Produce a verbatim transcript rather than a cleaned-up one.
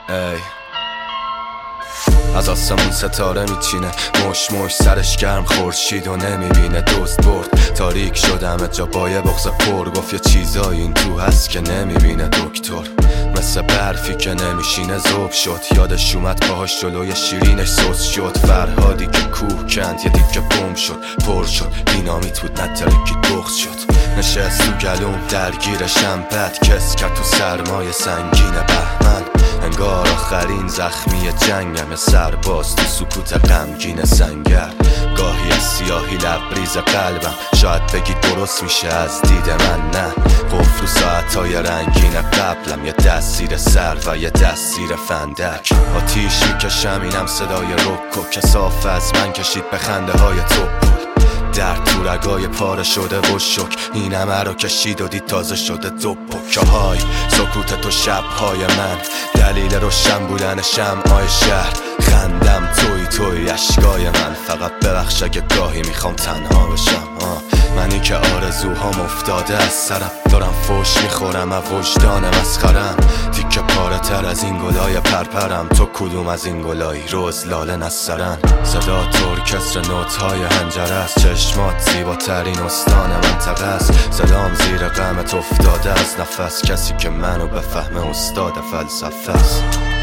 ای از آسمون ستاره میچینه، مش مش سرش گرم خورشید و نمیبینه. دوست برد تاریک شد همه جا با یه بغض پر، گفت یه چیزایی این تو هست که نمیبینه دکتر. مثل برفی که نمیشینه ذوب شد، یادش اومد پاهاش جلوی شیرینش سوس شد. فرهادی که کوه کند یه دیگه بم شد، پر شد دینامیت بود نترکی بغض شد. نشست تو گلوم درگیرشم بد کس کرد تو سرمای سنگین بهمن. انگار آخرین زخمی جنگم، سرباز تو سکوت غمگین سنگر. گاهی از سیاهی لبریز قلبم، شاید بگی درست میشه از دید من نه. قفل و ساعتهای رنگین قبلم، یه دست زیر سر و یه دست زیر فندک. آتیش میکشم اینم صدای رکو، کثاف از من کشید به خنده های توپل. درد تو رگای پاره شده و شک، این همه رو کشید و دید تازه شده دو پکه های. سکوت تو شبهای من، دلیل روشن بودن شمعای شهر. خندم توی توی اشکای من، فقط ببخش اگه گاهی میخوام تنها بشم. آه. منی که آرزوهام افتاده از سرم، دارم فوش میخورم از وجدان مسخرم. تیکه پاره تر از این گلای پرپرم، تو کدوم از این گلایی روز لاله نسترن. صدا ترکستر نوت‌های هنجره است، چشمات زیباترین استان منطقه است. صدام زیر غمت افتاده از نفس، کسی که منو بفهمه استاد فلسفه است.